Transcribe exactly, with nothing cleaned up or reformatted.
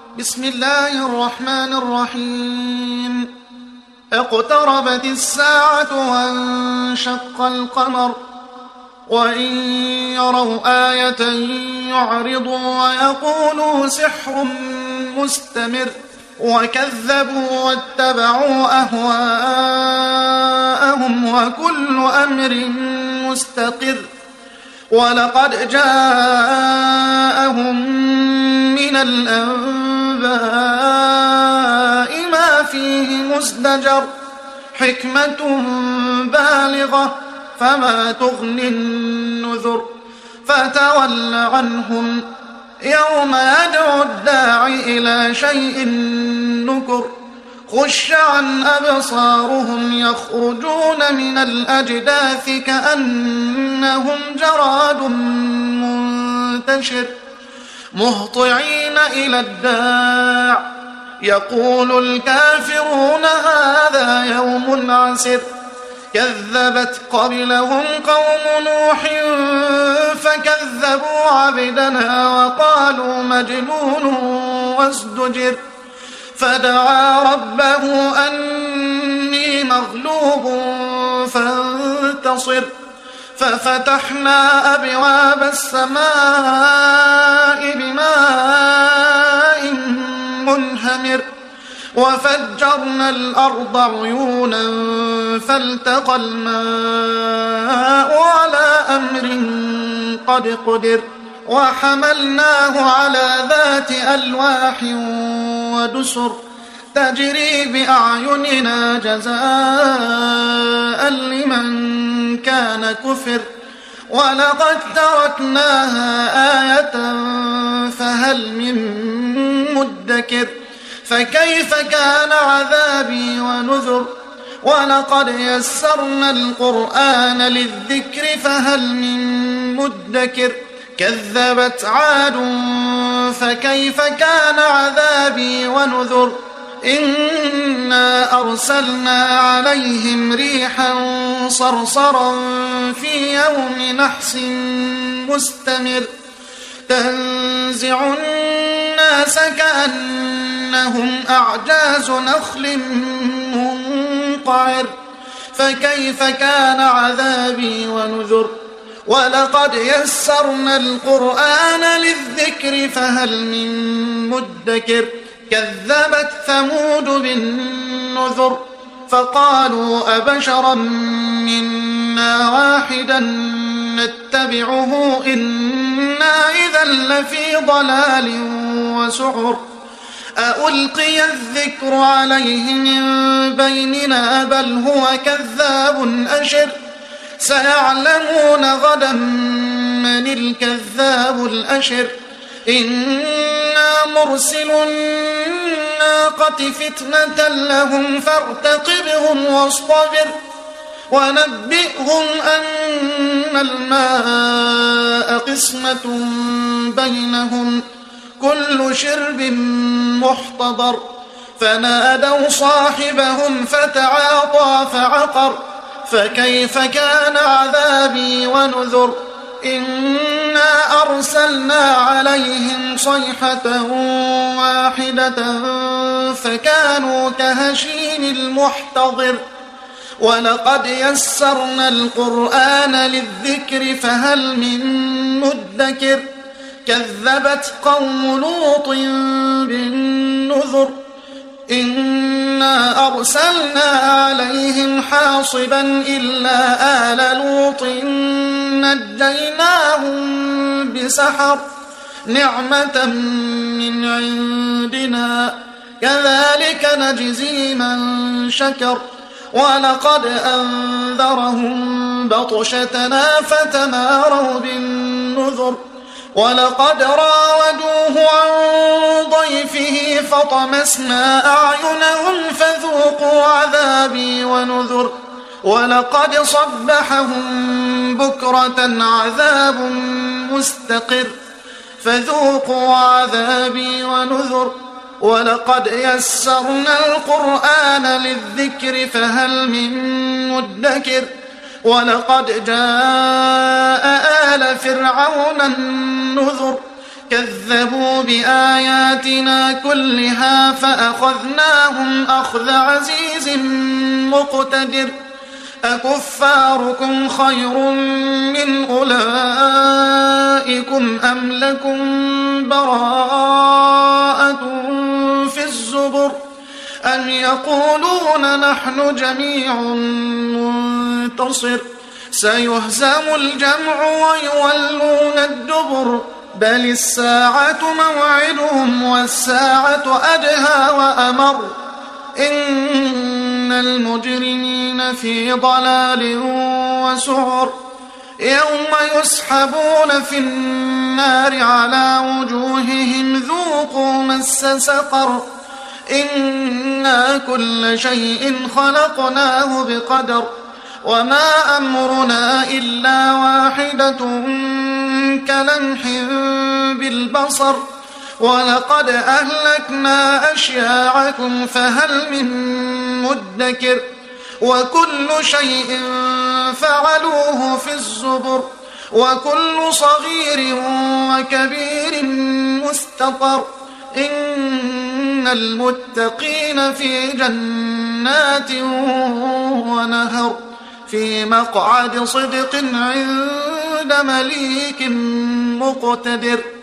بسم الله الرحمن الرحيم. اقتربت الساعة وانشق القمر وإن يروا آية يعرضوا ويقولوا سحر مستمر وكذبوا واتبعوا أهواءهم وكل أمر مستقر ولقد جاءهم من الأنباء ما فيه مزدجر حكمة بالغة فما تغني النذر فتول عنهم يوم يدعو الداعي إلى شيء نكر خش عن أبصارهم يخرجون من الأجداث كأنهم جراد منتشر مهطعين إلى الداع يقول الكافرون هذا يوم عسر كذبت قبلهم قوم نوح فكذبوا عبدنا وقالوا مجنون وازدجر فدعا ربه أني مغلوب فانتصر ففتحنا أبواب السماء بماء منهمر وفجرنا الأرض عيونا فالتقى الماء على أمر قد قدر وحملناه على ذات ألواح ودسر تجري بأعيننا جزاء لمن كان كفر ولقد تركناها آية فهل من مدكر فكيف كان عذابي ونذر ولقد يسرنا القرآن للذكر فهل من مدكر كذبت عاد فكيف كان عذابي ونذر إنا أرسلنا عليهم ريحا صرصرا في يوم نحس مستمر تنزع الناس كأنهم أعجاز نخل منقعر فكيف كان عذابي ونذر ولقد يسرنا القرآن للذكر فهل من مدكر كذبت ثمود بالنذر فقالوا أبشرا منا واحدا نتبعه إنا إذا لفي ضلال وسعر ألقي الذكر عليه من بيننا بل هو كذاب أشر سيعلمون غدا من الكذاب الأشر إنا مرسل الناقة فتنة لهم فارتقبهم واصطبر ونبئهم أن الماء قسمة بينهم كل شرب محتضر فنادوا صاحبهم فتعاطى فعقر فكيف كان عذابي ونذر إنا أرسلنا عليهم صيحة واحدة فكانوا كهشيم المحتضر ولقد يسرنا القرآن للذكر فهل من مدكر كذبت قوم لوط بالنذر إنا أرسلنا عليهم حاصبا إلا آل لوط نجيناهم بسحر نعمة من عندنا كذلك نجزي من شكر ولقد أنذرهم بطشتنا فتماروا بالنذر ولقد راودوه عن ضيفه فطمسنا أعينهم فذوقوا عذابي ونذر ولقد صبحهم بكرة عذاب مستقر فذوقوا عذابي ونذر ولقد يسرنا القرآن للذكر فهل من مدكر ولقد جاء آل فرعون النذر كذبوا بآياتنا كلها فأخذناهم أخذ عزيز مقتدر أكفاركم خير من أولئكم أم لكم براءة في الزبر أم يقولون نحن جميع منتصر سيهزم الجمع ويولون الدبر بل الساعة موعدهم والساعة أدهى وأمر إن المجرمين في ضلال وسعر يوم يسحبون في النار على وجوههم ذوقوا مس سقر إنا كل شيء خلقناه بقدر وما أمرنا إلا واحدة كلمح بالبصر ولقد أهلكنا أشياعكم فهل من مدكر وكل شيء فعلوه في الزبر وكل صغير وكبير مستطر إن المتقين في جنات ونهر في مقعد صدق عند مليك مقتدر